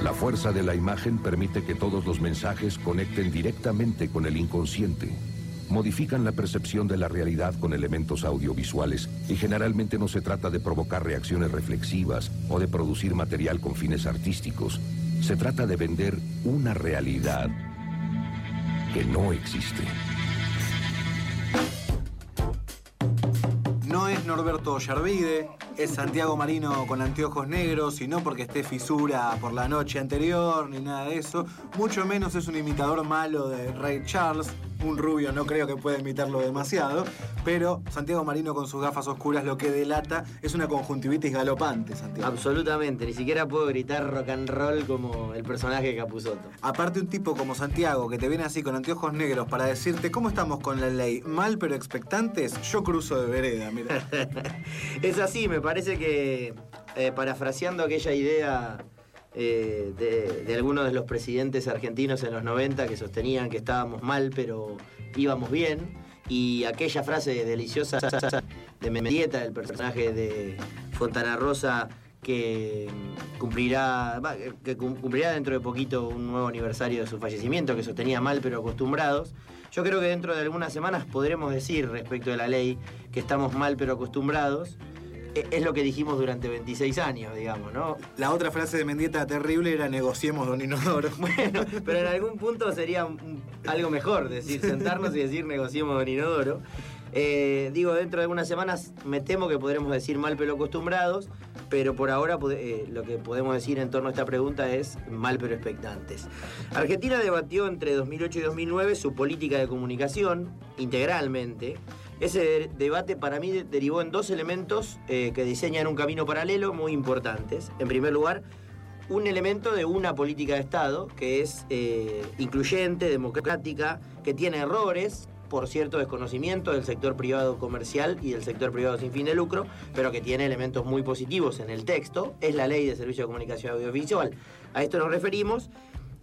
La fuerza de la imagen permite que todos los mensajes conecten directamente con el inconsciente. Modifican la percepción de la realidad con elementos audiovisuales y generalmente no se trata de provocar reacciones reflexivas o de producir material con fines artísticos. Se trata de vender una realidad que no existe. No es Norberto Ollarvide, es Santiago Marino con anteojos negros, y no porque esté fisura por la noche anterior ni nada de eso. Mucho menos es un imitador malo de Ray Charles. Un rubio no creo que pueda imitarlo demasiado, pero Santiago Marino con sus gafas oscuras lo que delata es una conjuntivitis galopante, Santiago. Absolutamente, ni siquiera puedo gritar rock and roll como el personaje de Capusotto. Aparte, un tipo como Santiago que te viene así con anteojos negros para decirte cómo estamos con la ley, mal pero expectantes, yo cruzo de vereda, mira. Es así, me parece que parafraseando aquella idea de algunos de los presidentes argentinos en los 90 que sostenían que estábamos mal pero íbamos bien, y aquella frase deliciosa de Mendieta, del personaje de Fontana Rosa, que cumplirá dentro de poquito un nuevo aniversario de su fallecimiento, que sostenía mal pero acostumbrados. Yo creo que dentro de algunas semanas podremos decir respecto de la ley que estamos mal pero acostumbrados. Es lo que dijimos durante 26 años, digamos, ¿no? La otra frase de Mendieta terrible era negociemos don Inodoro. Bueno, pero en algún punto sería algo mejor decir, sentarnos y decir negociemos don Inodoro. Dentro de algunas semanas me temo que podremos decir mal pero acostumbrados, pero por ahora lo que podemos decir en torno a esta pregunta es mal pero expectantes. Argentina debatió entre 2008 y 2009 su política de comunicación integralmente. Ese debate para mí derivó en dos elementos que diseñan un camino paralelo muy importantes. En primer lugar, un elemento de una política de Estado que es incluyente, democrática, que tiene errores, por cierto desconocimiento del sector privado comercial y del sector privado sin fin de lucro, pero que tiene elementos muy positivos en el texto. Es la Ley de Servicio de Comunicación Audiovisual. A esto nos referimos,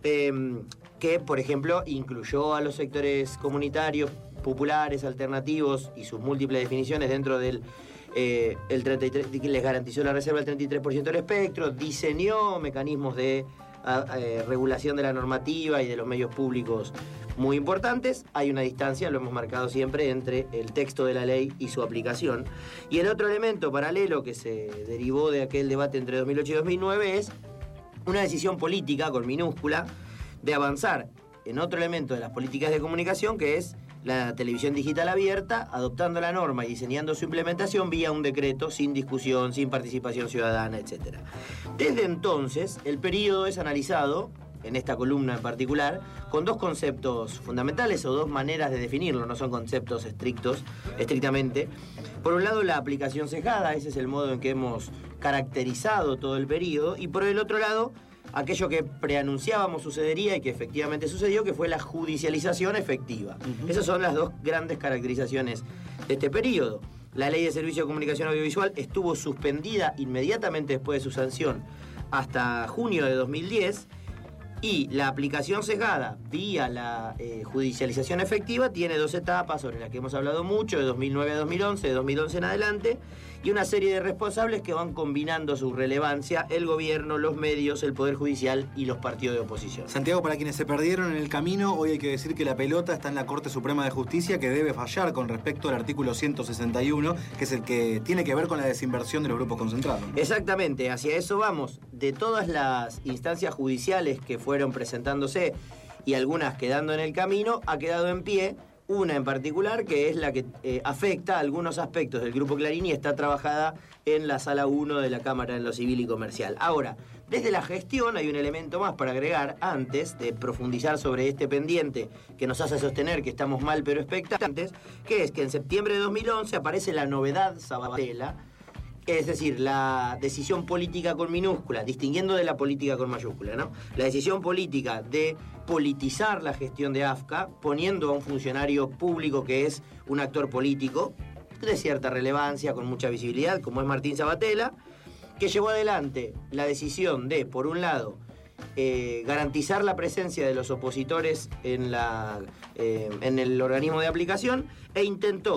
que, por ejemplo, incluyó a los sectores comunitarios, populares, alternativos y sus múltiples definiciones dentro del el 33, que les garantizó la reserva del 33% del espectro, diseñó mecanismos de regulación de la normativa y de los medios públicos muy importantes. Hay una distancia, lo hemos marcado siempre, entre el texto de la ley y su aplicación. Y el otro elemento paralelo que se derivó de aquel debate entre 2008 y 2009 es una decisión política, con minúscula, de avanzar en otro elemento de las políticas de comunicación, que es la televisión digital abierta, adoptando la norma y diseñando su implementación vía un decreto, sin discusión, sin participación ciudadana, etc. Desde entonces, el periodo es analizado, en esta columna en particular, con dos conceptos fundamentales o dos maneras de definirlo, no son conceptos estrictamente. Por un lado, la aplicación sesgada, ese es el modo en que hemos caracterizado todo el periodo, y por el otro lado, aquello que preanunciábamos sucedería y que efectivamente sucedió, que fue la judicialización efectiva. Esas son las dos grandes caracterizaciones de este periodo. La Ley de Servicio de Comunicación Audiovisual estuvo suspendida inmediatamente después de su sanción hasta junio de 2010, y la aplicación sesgada vía la judicialización efectiva tiene dos etapas sobre las que hemos hablado mucho, de 2009 a 2011, de 2011 en adelante, y una serie de responsables que van combinando su relevancia: el gobierno, los medios, el Poder Judicial y los partidos de oposición. Santiago, para quienes se perdieron en el camino, hoy hay que decir que la pelota está en la Corte Suprema de Justicia, que debe fallar con respecto al artículo 161, que es el que tiene que ver con la desinversión de los grupos concentrados. Exactamente, hacia eso vamos. De todas las instancias judiciales que fueron presentándose y algunas quedando en el camino, ha quedado en pie una en particular, que es la que afecta algunos aspectos del Grupo Clarín y está trabajada en la Sala 1 de la Cámara en lo Civil y Comercial. Ahora, desde la gestión hay un elemento más para agregar antes de profundizar sobre este pendiente que nos hace sostener que estamos mal pero expectantes, que es que en septiembre de 2011 aparece la novedad Sabatella, es decir, la decisión política con minúscula, distinguiendo de la política con mayúscula, ¿no? La decisión política de politizar la gestión de AFCA, poniendo a un funcionario público que es un actor político de cierta relevancia, con mucha visibilidad, como es Martín Sabatella, que llevó adelante la decisión de, por un lado, garantizar la presencia de los opositores en el organismo de aplicación, e intentó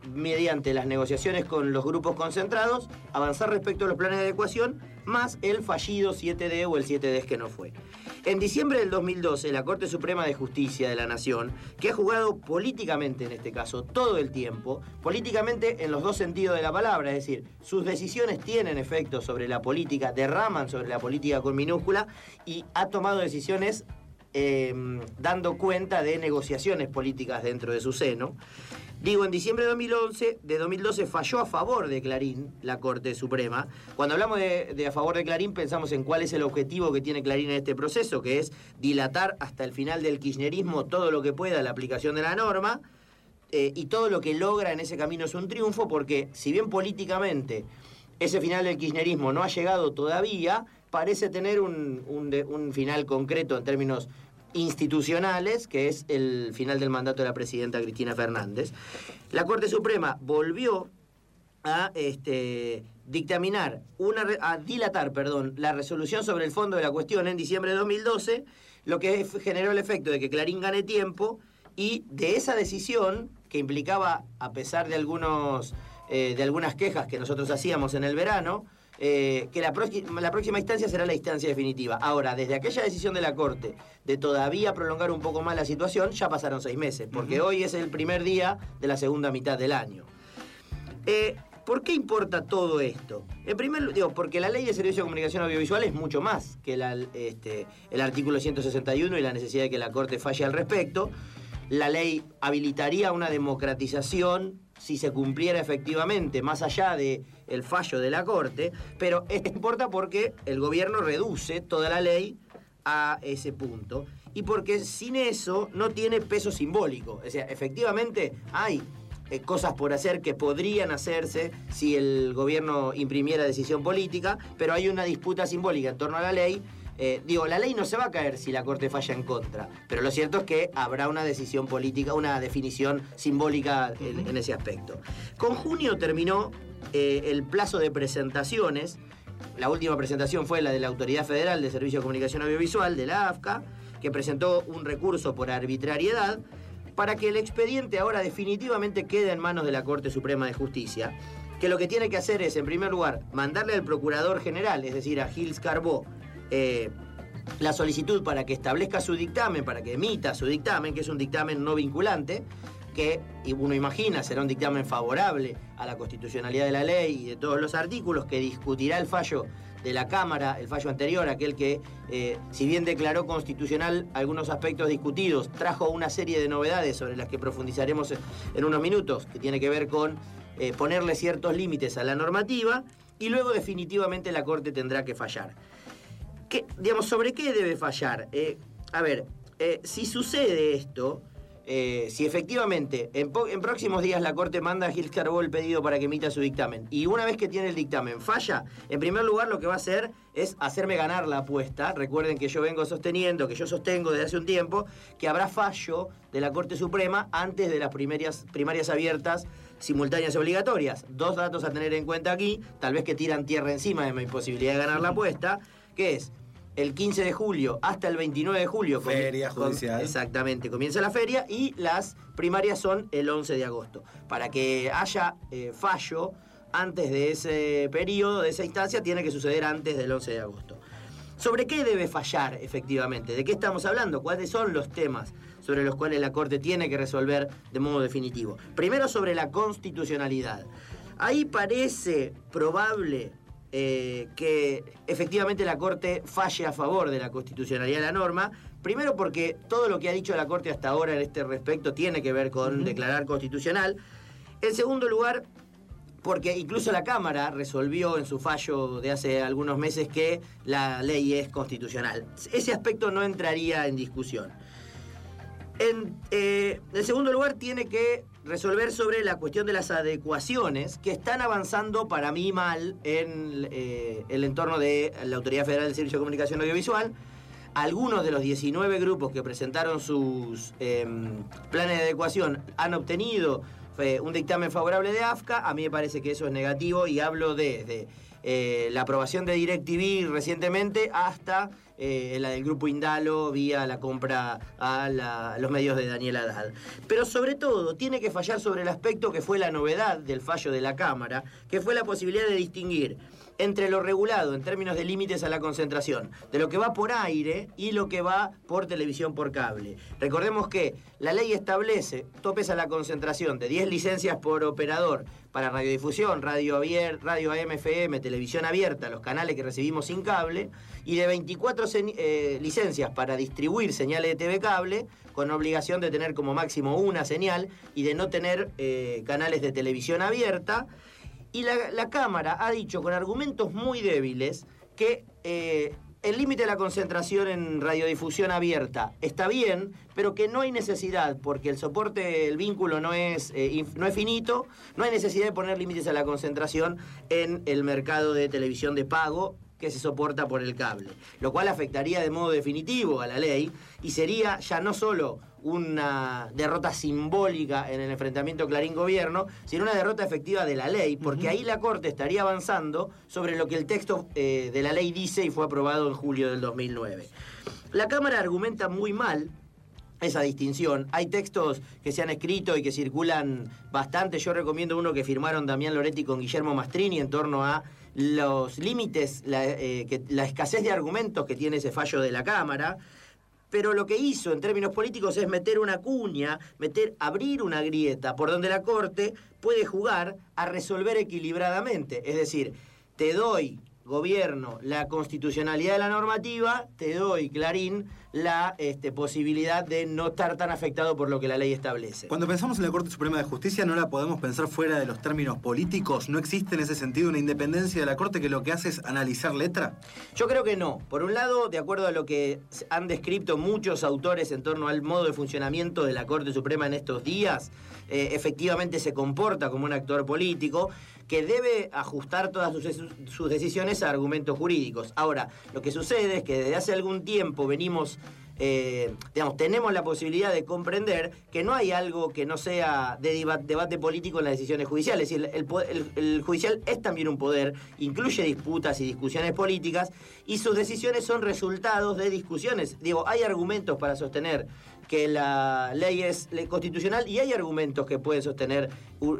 mediante las negociaciones con los grupos concentrados, avanzar respecto a los planes de adecuación, más el fallido 7D o el 7D que no fue. En diciembre del 2012, la Corte Suprema de Justicia de la Nación, que ha jugado políticamente en este caso todo el tiempo, políticamente en los dos sentidos de la palabra, es decir, sus decisiones tienen efecto sobre la política, derraman sobre la política con minúscula, y ha tomado decisiones dando cuenta de negociaciones políticas dentro de su seno. Digo, en diciembre de 2012 falló a favor de Clarín la Corte Suprema. Cuando hablamos de a favor de Clarín, pensamos en cuál es el objetivo que tiene Clarín en este proceso, que es dilatar hasta el final del kirchnerismo todo lo que pueda la aplicación de la norma, y todo lo que logra en ese camino es un triunfo, porque si bien políticamente ese final del kirchnerismo no ha llegado todavía, parece tener un final concreto en términos institucionales, que es el final del mandato de la presidenta Cristina Fernández. La Corte Suprema volvió a dilatar la resolución sobre el fondo de la cuestión en diciembre de 2012, lo que generó el efecto de que Clarín gane tiempo, y de esa decisión, que implicaba, a pesar de algunas quejas que nosotros hacíamos en el verano, que la próxima instancia será la instancia definitiva. Ahora, desde aquella decisión de la Corte de todavía prolongar un poco más la situación, ya pasaron 6 meses, porque hoy es el primer día de la segunda mitad del año. ¿Por qué importa todo esto? En primer lugar, porque la Ley de Servicio de Comunicación Audiovisual es mucho más que el artículo 161 y la necesidad de que la Corte falle al respecto. La ley habilitaría una democratización si se cumpliera efectivamente, más allá del fallo de la Corte, pero esto importa porque el gobierno reduce toda la ley a ese punto, y porque sin eso no tiene peso simbólico. O sea, efectivamente hay cosas por hacer que podrían hacerse si el gobierno imprimiera decisión política, pero hay una disputa simbólica en torno a la ley. La ley no se va a caer si la Corte falla en contra, pero lo cierto es que habrá una decisión política, una definición simbólica en ese aspecto. Con junio terminó el plazo de presentaciones. La última presentación fue la de la Autoridad Federal de Servicio de Comunicación Audiovisual, de la AFCA, que presentó un recurso por arbitrariedad para que el expediente ahora definitivamente quede en manos de la Corte Suprema de Justicia, que lo que tiene que hacer es, en primer lugar, mandarle al Procurador General, es decir, a Gilles Carbó, la solicitud para que establezca su dictamen, para que emita su dictamen, que es un dictamen no vinculante, que uno imagina será un dictamen favorable a la constitucionalidad de la ley y de todos los artículos, que discutirá el fallo de la Cámara, el fallo anterior, aquel que, si bien declaró constitucional algunos aspectos discutidos, trajo una serie de novedades sobre las que profundizaremos en unos minutos, que tiene que ver con ponerle ciertos límites a la normativa, y luego definitivamente la Corte tendrá que fallar. ¿Sobre qué debe fallar? Si sucede esto, si efectivamente en próximos días la Corte manda a Gilles Carbó el pedido para que emita su dictamen, y una vez que tiene el dictamen falla, en primer lugar lo que va a hacer es hacerme ganar la apuesta. Recuerden que yo sostengo desde hace un tiempo, que habrá fallo de la Corte Suprema antes de las primarias abiertas, simultáneas y obligatorias. 2 datos a tener en cuenta aquí, tal vez que tiran tierra encima de mi posibilidad de ganar la apuesta, que es el 15 de julio hasta el 29 de julio. Feria judicial. Exactamente, comienza la feria, y las primarias son el 11 de agosto. Para que haya fallo antes de ese periodo, de esa instancia, tiene que suceder antes del 11 de agosto. ¿Sobre qué debe fallar efectivamente? ¿De qué estamos hablando? ¿Cuáles son los temas sobre los cuales la Corte tiene que resolver de modo definitivo? Primero, sobre la constitucionalidad. Ahí parece probable que efectivamente la Corte falle a favor de la constitucionalidad de la norma. Primero, porque todo lo que ha dicho la Corte hasta ahora en este respecto tiene que ver con declarar constitucional. En segundo lugar, porque incluso la Cámara resolvió en su fallo de hace algunos meses que la ley es constitucional. Ese aspecto no entraría en discusión. En segundo lugar, tiene que resolver sobre la cuestión de las adecuaciones, que están avanzando para mí mal en el entorno de la Autoridad Federal del Servicio de Comunicación Audiovisual. Algunos de los 19 grupos que presentaron sus planes de adecuación han obtenido un dictamen favorable de AFCA. A mí me parece que eso es negativo, y hablo de la aprobación de DirecTV recientemente hasta la del grupo Indalo vía la compra a los medios de Daniel Haddad. Pero sobre todo tiene que fallar sobre el aspecto que fue la novedad del fallo de la Cámara, que fue la posibilidad de distinguir entre lo regulado en términos de límites a la concentración, de lo que va por aire y lo que va por televisión por cable. Recordemos que la ley establece topes a la concentración de 10 licencias por operador para radiodifusión, radio AM, FM, televisión abierta, los canales que recibimos sin cable, y de 24 licencias para distribuir señales de TV cable, con obligación de tener como máximo una señal y de no tener canales de televisión abierta. Y la Cámara ha dicho con argumentos muy débiles que el límite de la concentración en radiodifusión abierta está bien, pero que no hay necesidad, porque el soporte, el vínculo no es finito, no hay necesidad de poner límites a la concentración en el mercado de televisión de pago que se soporta por el cable, lo cual afectaría de modo definitivo a la ley y sería ya no solo una derrota simbólica en el enfrentamiento Clarín-Gobierno, sino una derrota efectiva de la ley, porque ahí la Corte estaría avanzando sobre lo que el texto de la ley dice y fue aprobado en julio del 2009. La Cámara argumenta muy mal esa distinción. Hay textos que se han escrito y que circulan bastante. Yo recomiendo uno que firmaron Damián Loretti con Guillermo Mastrini en torno a los límites, la escasez de argumentos que tiene ese fallo de la Cámara. Pero lo que hizo en términos políticos es meter una cuña, abrir una grieta por donde la Corte puede jugar a resolver equilibradamente. Es decir, te doy, Gobierno, la constitucionalidad de la normativa, te doy, Clarín, la posibilidad de no estar tan afectado por lo que la ley establece. Cuando pensamos en la Corte Suprema de Justicia, no la podemos pensar fuera de los términos políticos. ¿No existe en ese sentido una independencia de la Corte que lo que hace es analizar letra? Yo creo que no. Por un lado, de acuerdo a lo que han descrito muchos autores en torno al modo de funcionamiento de la Corte Suprema en estos días, efectivamente se comporta como un actor político que debe ajustar todas sus decisiones a argumentos jurídicos. Ahora, lo que sucede es que desde hace algún tiempo tenemos la posibilidad de comprender que no hay algo que no sea de debate político en las decisiones judiciales. Es decir, el judicial es también un poder, incluye disputas y discusiones políticas, y sus decisiones son resultados de discusiones. Hay argumentos para sostener que la ley es constitucional y hay argumentos que pueden sostener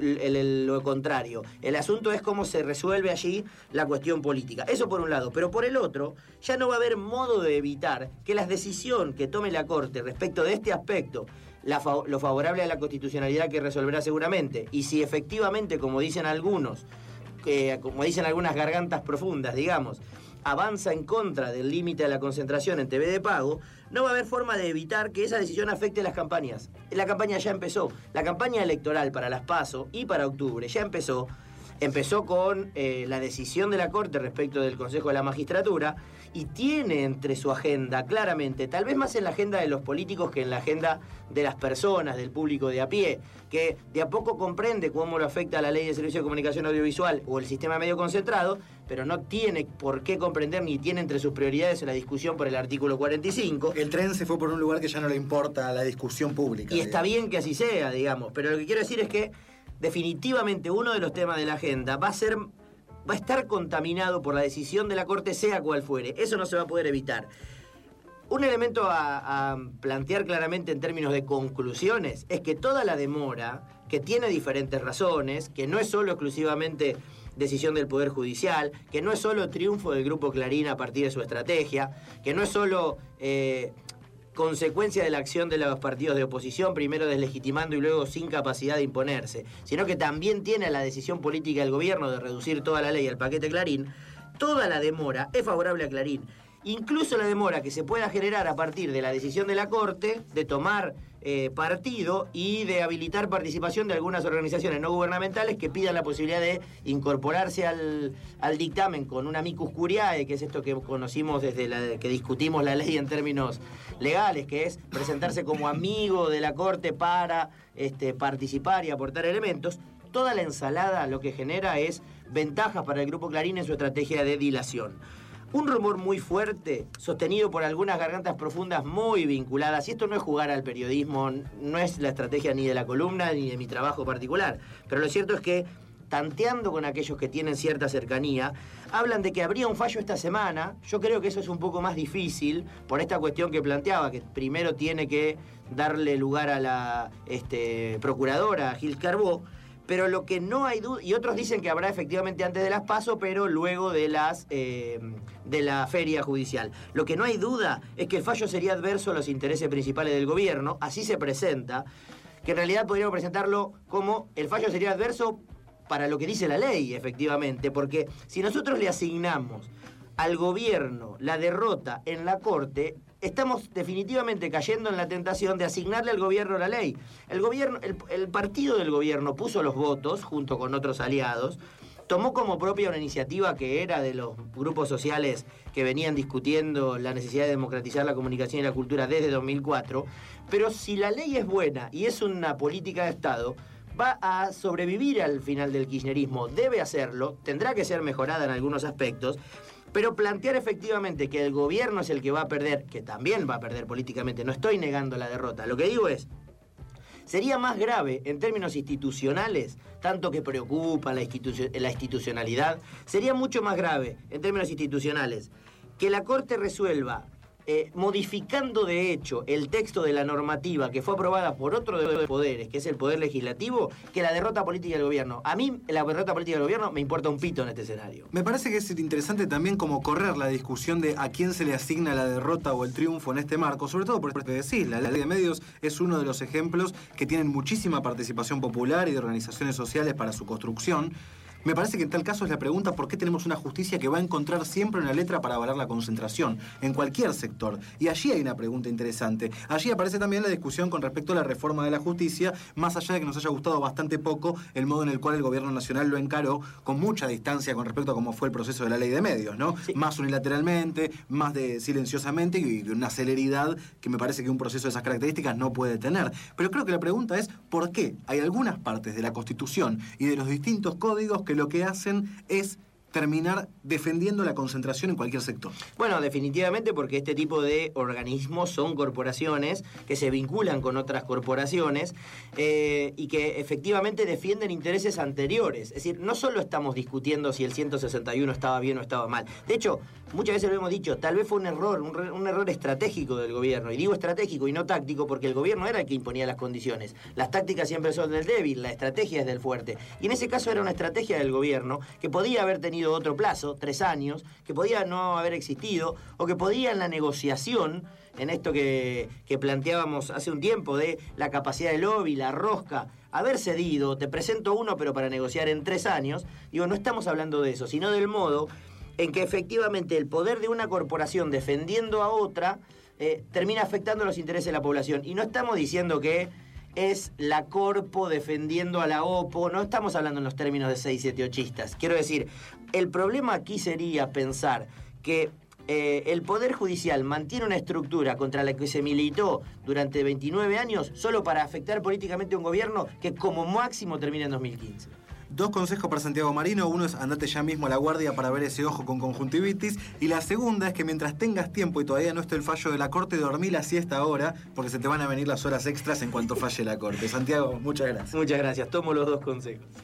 lo contrario. El asunto es cómo se resuelve allí la cuestión política. Eso por un lado. Pero por el otro, ya no va a haber modo de evitar que la decisión que tome la Corte respecto de este aspecto, lo favorable a la constitucionalidad que resolverá seguramente, y si efectivamente, como dicen algunos, como dicen algunas gargantas profundas, digamos, avanza en contra del límite de la concentración en TV de pago, no va a haber forma de evitar que esa decisión afecte las campañas. La campaña ya empezó. La campaña electoral para las PASO y para octubre ya empezó. Empezó con la decisión de la Corte respecto del Consejo de la Magistratura y tiene entre su agenda, claramente, tal vez más en la agenda de los políticos que en la agenda de las personas, del público de a pie, que de a poco comprende cómo lo afecta la Ley de Servicio de Comunicación Audiovisual o el sistema medio concentrado, pero no tiene por qué comprender ni tiene entre sus prioridades la discusión por el artículo 45. El tren se fue por un lugar que ya no le importa la discusión pública. Y está bien que así sea, digamos, pero lo que quiero decir es que definitivamente uno de los temas de la agenda va a estar contaminado por la decisión de la Corte, sea cual fuere. Eso no se va a poder evitar. Un elemento a plantear claramente en términos de conclusiones es que toda la demora, que tiene diferentes razones, que no es solo exclusivamente decisión del Poder Judicial, que no es solo triunfo del Grupo Clarín a partir de su estrategia, que no es solo consecuencia de la acción de los partidos de oposición, primero deslegitimando y luego sin capacidad de imponerse, sino que también tiene la decisión política del gobierno de reducir toda la ley al paquete Clarín. Toda la demora es favorable a Clarín. Incluso la demora que se pueda generar a partir de la decisión de la Corte de tomar partido y de habilitar participación de algunas organizaciones no gubernamentales que pidan la posibilidad de incorporarse al dictamen con una amicus curiae, que es esto que conocimos desde que discutimos la ley en términos legales, que es presentarse como amigo de la Corte para participar y aportar elementos. Toda la ensalada lo que genera es ventajas para el Grupo Clarín en su estrategia de dilación. Un rumor muy fuerte, sostenido por algunas gargantas profundas muy vinculadas, y esto no es jugar al periodismo, no es la estrategia ni de la columna ni de mi trabajo particular, pero lo cierto es que tanteando con aquellos que tienen cierta cercanía, hablan de que habría un fallo esta semana. Yo creo que eso es un poco más difícil por esta cuestión que planteaba, que primero tiene que darle lugar a la procuradora, Gil Carbó, pero lo que no hay duda, y otros dicen que habrá efectivamente antes de las PASO, pero luego de la feria judicial. Lo que no hay duda es que el fallo sería adverso a los intereses principales del gobierno, así se presenta, que en realidad podríamos presentarlo como el fallo sería adverso para lo que dice la ley, efectivamente, porque si nosotros le asignamos al gobierno la derrota en la Corte, estamos definitivamente cayendo en la tentación de asignarle al gobierno la ley. El partido del gobierno puso los votos, junto con otros aliados, tomó como propia una iniciativa que era de los grupos sociales que venían discutiendo la necesidad de democratizar la comunicación y la cultura desde 2004, pero si la ley es buena y es una política de Estado, va a sobrevivir al final del kirchnerismo, debe hacerlo, tendrá que ser mejorada en algunos aspectos, pero plantear efectivamente que el gobierno es el que va a perder, que también va a perder políticamente, no estoy negando la derrota, lo que digo es, sería más grave en términos institucionales, tanto que preocupa la institucionalidad, sería mucho más grave en términos institucionales que la Corte resuelva modificando de hecho el texto de la normativa que fue aprobada por otro de los poderes, que es el Poder Legislativo, que la derrota política del gobierno. A mí la derrota política del gobierno me importa un pito en este escenario. Me parece que es interesante también como correr la discusión de a quién se le asigna la derrota o el triunfo en este marco, sobre todo por esto que decís, la ley de medios es uno de los ejemplos que tienen muchísima participación popular y de organizaciones sociales para su construcción. Me parece que en tal caso es la pregunta por qué tenemos una justicia que va a encontrar siempre una letra para avalar la concentración, en cualquier sector. Y allí hay una pregunta interesante. Allí aparece también la discusión con respecto a la reforma de la justicia, más allá de que nos haya gustado bastante poco el modo en el cual el gobierno nacional lo encaró con mucha distancia con respecto a cómo fue el proceso de la ley de medios, ¿no? Sí. Más unilateralmente, más silenciosamente y una celeridad que me parece que un proceso de esas características no puede tener. Pero creo que la pregunta es ¿por qué hay algunas partes de la Constitución y de los distintos códigos que lo que hacen es terminar defendiendo la concentración en cualquier sector? Bueno, definitivamente porque este tipo de organismos son corporaciones que se vinculan con otras corporaciones y que efectivamente defienden intereses anteriores. Es decir, no solo estamos discutiendo si el 161 estaba bien o estaba mal. De hecho, muchas veces lo hemos dicho, tal vez fue un error estratégico del gobierno. Y digo estratégico y no táctico porque el gobierno era el que imponía las condiciones. Las tácticas siempre son del débil, la estrategia es del fuerte. Y en ese caso era una estrategia del gobierno que podía haber tenido otro plazo, 3 años, que podía no haber existido, o que podía en la negociación, en esto que planteábamos hace un tiempo, de la capacidad de lobby, la rosca, haber cedido, te presento uno, pero para negociar en 3 años. Digo, no estamos hablando de eso, sino del modo en que efectivamente el poder de una corporación defendiendo a otra termina afectando los intereses de la población. Y no estamos diciendo que es la corpo defendiendo a la opo, no estamos hablando en los términos de 678istas. Quiero decir, el problema aquí sería pensar que el Poder Judicial mantiene una estructura contra la que se militó durante 29 años solo para afectar políticamente a un gobierno que como máximo termina en 2015. 2 consejos para Santiago Marino. Uno es andate ya mismo a la guardia para ver ese ojo con conjuntivitis. Y la segunda es que mientras tengas tiempo y todavía no esté el fallo de la Corte, dormí la siesta ahora, porque se te van a venir las horas extras en cuanto falle la Corte. Santiago, muchas gracias. Muchas gracias. Tomo los 2 consejos.